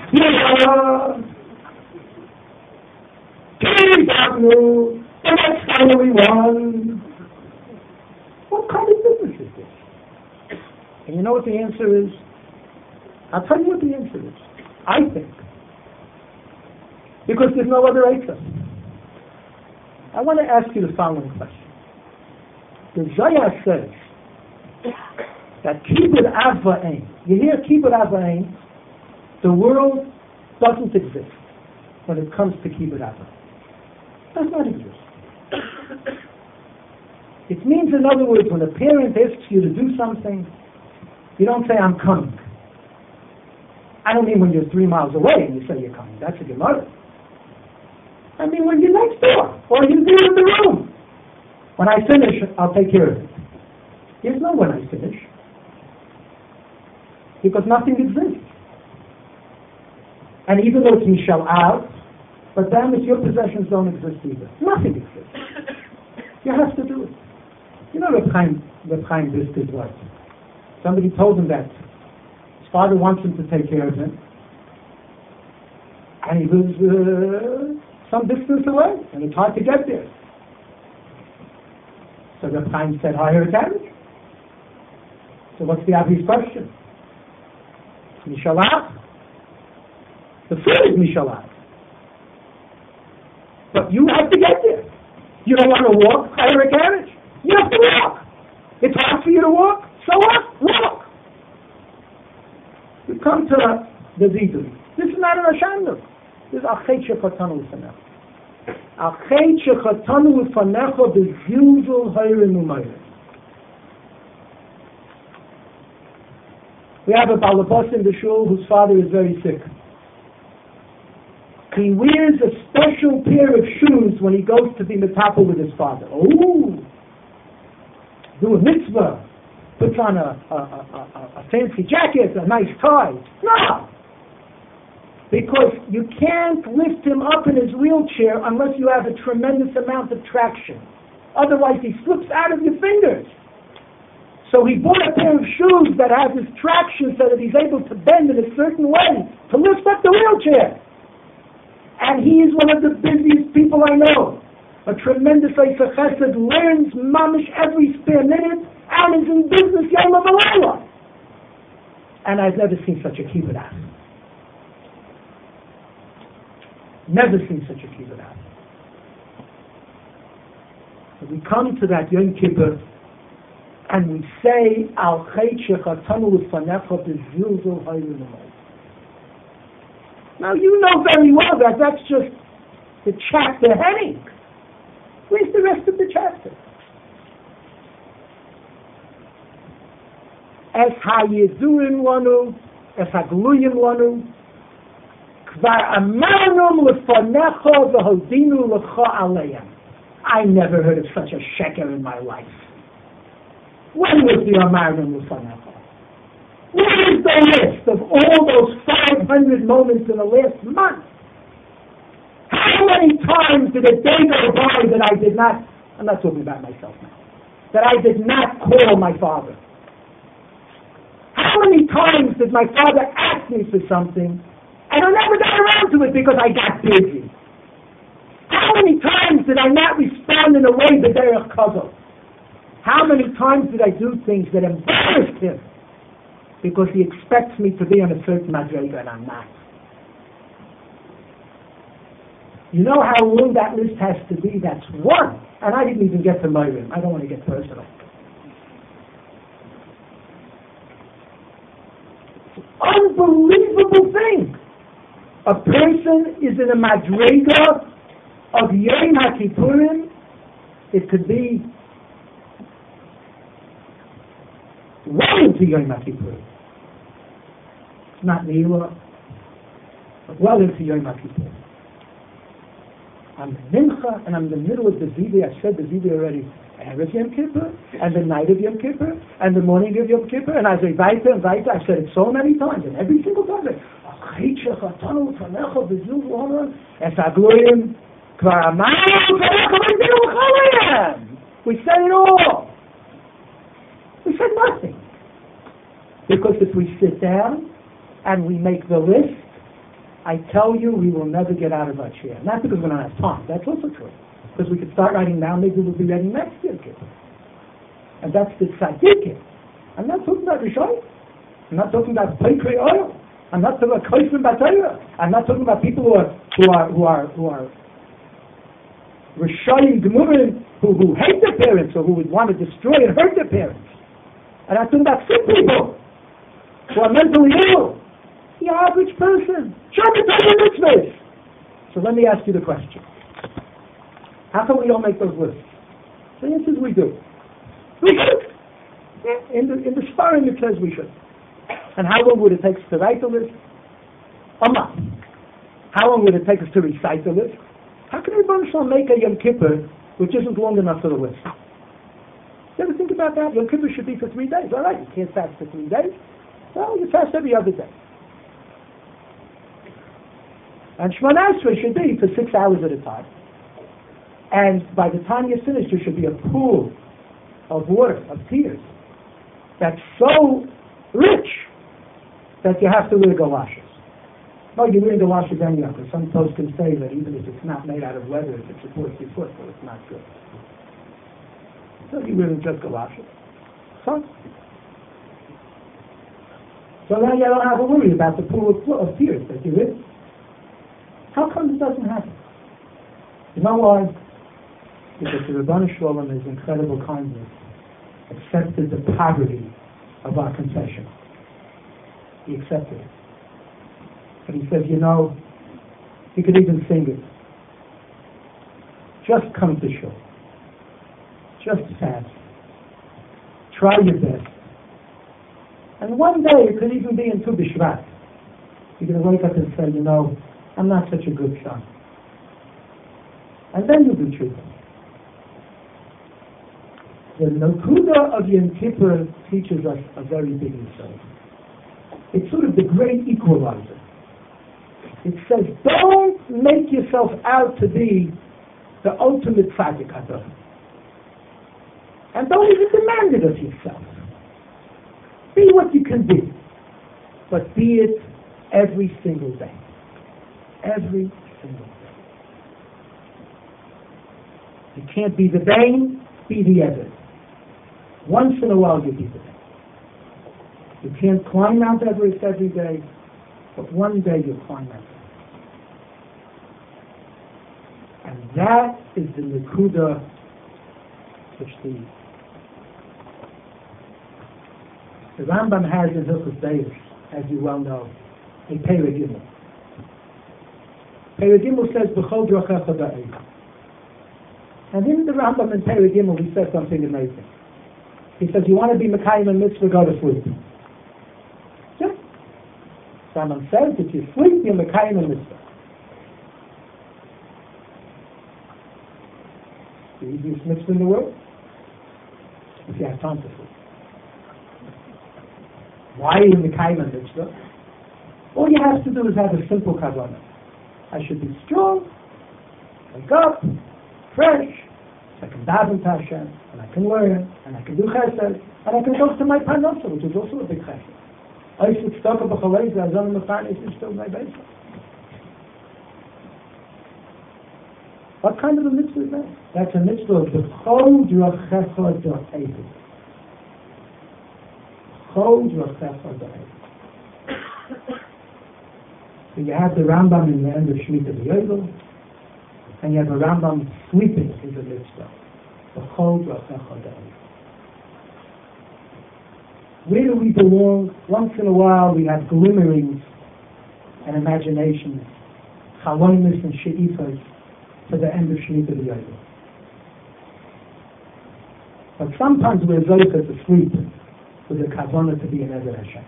Kiyavnu, and that's finally won. What kind of business is this? And you know what the answer is? I'll tell you what the answer is. I think. Because there's no other answer. I want to ask you the following question. The Zohar says that Kibud Av V'Ein. You hear Kibud Av V'Ein? The world doesn't exist when it comes to Kibud Av V'Ein. It does not exist. It means, in other words, when a parent asks you to do something, you don't say, I'm coming. I don't mean when you're 3 miles away and you say you're coming. That's a Gemara. I mean when you're next door or you're there in the room. When I finish, I'll take care of it. There's no when I finish. Because nothing exists. And even though it's Mishal Av, but then if your possessions don't exist either. Nothing exists. You have to do it. You know Reb Chaim Brisker is what? Somebody told him that his father wants him to take care of him. And he lives some distance away, and it's hard to get there. So Reb Chaim said, hire a carriage. So what's the obvious question? Mishal Av. The food is Mishal Av. But you have to get there. You don't want to walk, hire a carriage. You have to walk. It's hard for you to walk. So what? Walk. You come to the Vidui. This is not an Hashanah. This is Achet Shechatanu L'Fanecha. Achet Shechatanu L'Fanecha B'Zilzul Hayrim U'Mayrim. We have a balabas in the shul whose father is very sick. He wears a special pair of shoes when he goes to be metapel with his father. Oh, do a mitzvah, puts on a fancy jacket, a nice tie. No! Because you can't lift him up in his wheelchair unless you have a tremendous amount of traction. Otherwise he slips out of your fingers. So he bought a pair of shoes that have this traction so that he's able to bend in a certain way to lift up the wheelchair. And he is one of the busiest people I know. A tremendous Eisa Chesed, learns mamish every spare minute and is in business yom v'layla. And I've never seen such a kibbutz. Never seen such a kibbutz. So we come to that Yom Kippur and we say, Al Chet Shechatanu L'Fanecha B'Zilzul Hayrim U'Mayrim. Now you know very well that that's just the chapter heading. Where's the rest of the chapter? Es haYezurim lanu, es haGluyim lanu, kvar amarnum lefanecha v'hodinu lecha aleim. I never heard of such a sheker in my life. When was the amarnum lefanecha? What is the list of all those 500 moments in the last month? How many times did a day go by that I did not, I'm not talking about myself now, that I did not call my father? How many times did my father ask me for something and I never got around to it because I got busy? How many times did I not respond in a way that they are covered? How many times did I do things that embarrassed him because he expects me to be on a certain madrega and I'm not? You know how long that list has to be? That's one. And I didn't even get to Mayrim. I don't want to get personal. Unbelievable thing. A person is in a madrega of Yom HaKippurim. It could be well into Yom HaKippurim. It's not Neila, but well into Yom HaKippurim. I'm in Mincha, and I'm in the middle of the Zidi. I said the Zidi already. Erev Yom Kippur, and the night of Yom Kippur, and the morning of Yom Kippur, and I say weiter and weiter. I've said it so many times, and every single time I say, we said it all. We said nothing. Because if we sit down and we make the list, I tell you, we will never get out of our chair. Not because we don't have time. That's also true. Because we could start writing now, maybe we'll be ready next year. And that's the tzaddikim. I'm not talking about Rishon. I'm not talking about Paikri oil. I'm not talking about Koifim Batayra. I'm not talking about people who are Rishayim Gemurim, who hate their parents or who would want to destroy and hurt their parents. And I'm talking about sick people who are mentally ill. The average person. So let me ask you the question. How come we don't make those lists? The answer is we do. We should. In the Sfarim it says we should. And how long would it take us to write the list? A month. How long would it take us to recite the list? How can everybody make a Yom Kippur which isn't long enough for the list? You ever think about that? Yom Kippur should be for 3 days. All right, you can't fast for 3 days. Well, you fast every other day. And Shemona Esrei should be for 6 hours at a time. And by the time you're finished, there should be a pool of water, of tears, that's so rich that you have to wear galoshes. No, you wear galoshes anyhow, because some posts can say that even if it's not made out of leather, if it supports your foot, so it's not good. So you wear just galoshes. So now you don't have to worry about the pool of tears that you're in. How come it doesn't happen? You know why? Because the Rebbeinu Shalom, in his incredible kindness, accepted the poverty of our confession. He accepted it. But he says, you know, You could even sing it. Just come to shul. Just fast. Try your best. And one day, it could even be in Tu B'Shvat. You're going to wake up and say, you know, I'm not such a good son. And then you'll do tshuva. The Nakuda of Yom Kippur teaches us a very big insight. It's sort of the great equalizer. It says, don't make yourself out to be the ultimate tzaddik hador. And don't even demand it of yourself. Be what you can be. But be it every single day. Every single day. You can't be the Bain, be the Evid. Once in a while you be the Bain. You can't climb Mount Everest every day, but one day you'll climb Mount Everest. And that is the Nekuda which the Rambam has in Hilchos Beis, as you well know, a Perek Gimel. Perek Gimel says, B'chol drachecha da'ev. And in the Rambam in Perek Gimel, he says something amazing. He says, you want to be Mekayim and Mitzvah, go to sleep. Yeah. Rambam says, if you sleep, you're Mekayim and Mitzvah. The easiest mitzvah in the world, if you have time to sleep. Why are you Mekayim and Mitzvah? All you have to do is have a simple kavanah. I should be strong, wake up, fresh, so I can daven to Hashem, and I can learn, and I can do chesed, and I can go to my parnasa, which is also a big chesed. I should stop at b'chalei zazon mefarnes is still my base. What kind of a mitzvah is that? That's a mitzvah of b'chol drachecha da'ev. B'chol drachecha da'ev. So you have the Rambam in the end of Shemitah B'Yovel, and you have a Rambam sweeping in the mitzvah. B'chol drachecha da'ev. Where do we belong? Once in a while we have glimmerings and imaginations, chalonis and she'ifas to the end of Shemitah B'Yovel. But sometimes we're zocheh to sleep with a kavanah to be an Eved Hashem.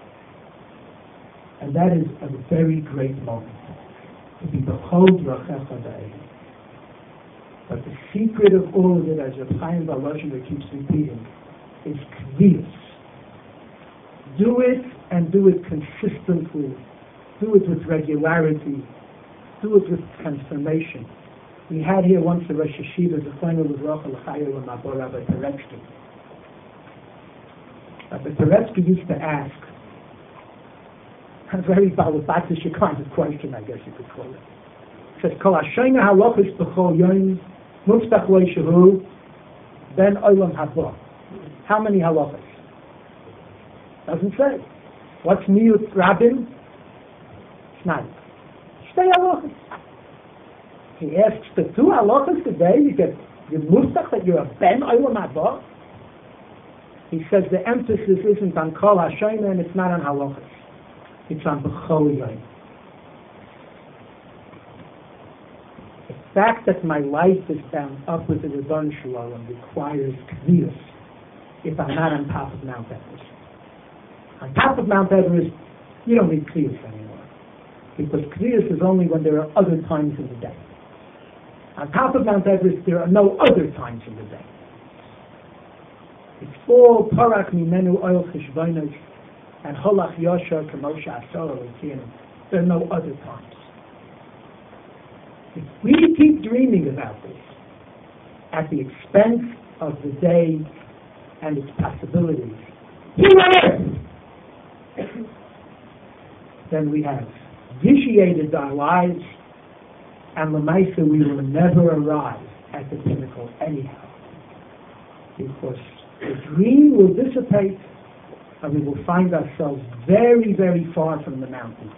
And that is a very great moment, to be b'chol drachecha da'ev. But the secret of all of it, as Reb Chaim Volozhin keeps repeating, is kviyus. Do it, and do it consistently. Do it with regularity. Do it with transformation. We had here once the Rosh Yeshiva, the final of Rochel L'Chayu and Mabor Rabbi Teretsky. Rabbi Teretsky used to ask a very balabatish kind of question, I guess you could call it. It says, Kol Hashoyne halachos b'chol yom muftach lo yishahu ben olam haba. How many halachos? Doesn't say. What's miyut rabin? Shnai. Shtei halachos. He asks the two halachos today, you get the muftach that you're a ben olam haba. He says the emphasis isn't on Kol Hashoyne and it's not on halachos. It's on b'chol yom. The fact that my life is bound up with the Rebbeinu Shalom requires kviyus if I'm not on top of Mount Everest. On top of Mount Everest, you don't need kviyus anymore. Because kviyus is only when there are other times in the day. On top of Mount Everest, there are no other times in the day. It's all parak mimenu oil cheshbonos and holach yosher k'moshe asor l'kiyim. There are no other times. If we keep dreaming about this at the expense of the day and its possibilities, then we have vitiated our lives, and l'maisa we will never arrive at the pinnacle anyhow. Because the dream will dissipate, and we will find ourselves very, very far from the mountain.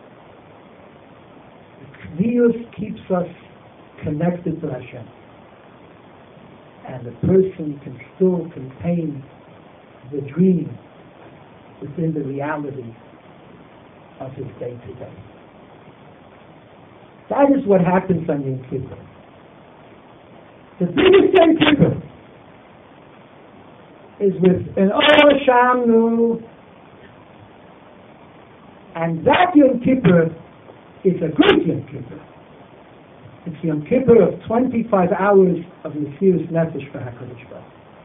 The kviyus keeps us connected to Hashem, and the person can still contain the dream within the reality of his day-to-day. That is what happens on Yom Kippur. The biggest Yom Kippur is with an Or Shamnu, and that Yom Kippur is a great Yom Kippur. It's Yom Kippur of 25 hours of Mesiras Nefesh for HaKadosh Baruch.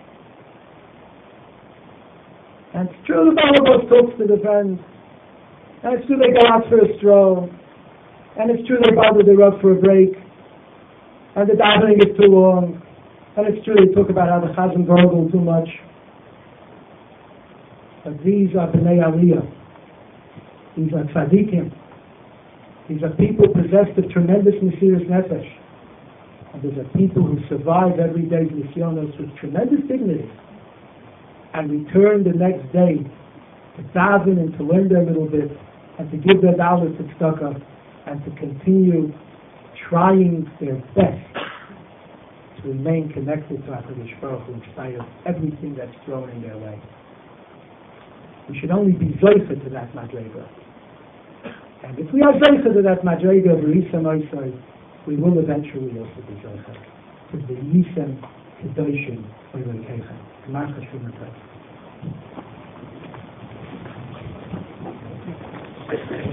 And it's true the Balabos talks to the friends, and it's true they go out for a stroll, and it's true they bother the Rav for a break, and the davening is too long, and it's true they talk about how the Chazan gurgle too much. But these are Bnei Aliyah. These are tzaddikim. These are people possessed of tremendous Mesiras Nefesh. And these are people who survive every day's nisyonos with tremendous dignity and return the next day to daven and to learn their little bit and to give their dollars to tzedakah and to continue trying their best to remain connected to HaKadosh Baruch Hu in spite of everything that's thrown in their way. We should only be zoifer to that madrega. And if we are zoifer to that madrega of Risa Moisai, we will eventually also be zoifer to the Yisem Kedoshim Oilekechem. Gemar Chashuvah.